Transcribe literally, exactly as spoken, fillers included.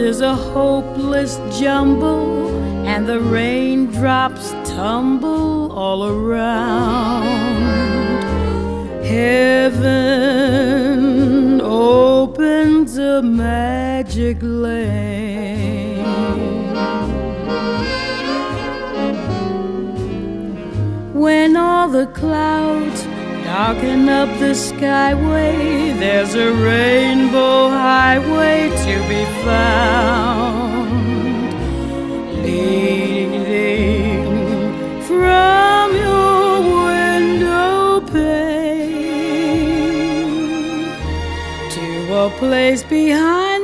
is a hopeless jumble, and the raindrops tumble all around. Heaven opens a magic lane. When all the clouds darken up the skyway, there's a rainbow highway to be found, leading from your window pane to a place behind